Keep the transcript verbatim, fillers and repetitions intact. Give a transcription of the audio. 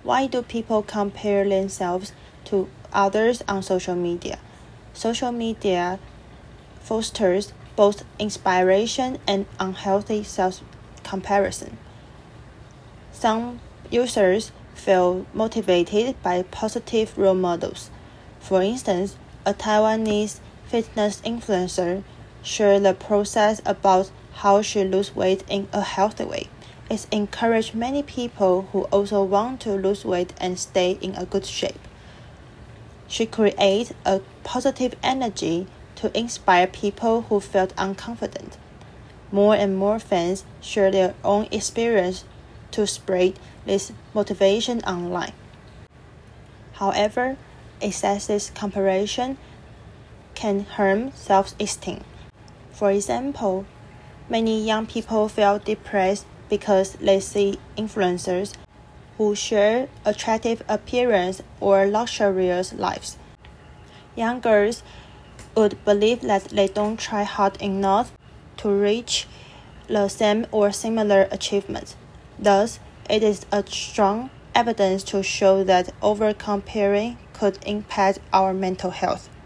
Why do people compare themselves to others on social media? Social media fosters both inspiration and unhealthy self-comparison. Some users feel motivated by positive role models. For instance, a Taiwanese fitness influencer shared the process about how she lose weight in a healthy way. It encouraged many people who also want to lose weight and stay in a good shape. She created a positive energy to inspire people who felt unconfident. More and more fans share their own experience to spread this motivation online. However, excessive comparison can harm self-esteem. For example, many young people feel depressed because they see influencers who share attractive appearance or luxurious lives. Young girls would believe that they don't try hard enough to reach the same or similar achievements. Thus, it is a strong evidence to show that over-comparing could impact our mental health.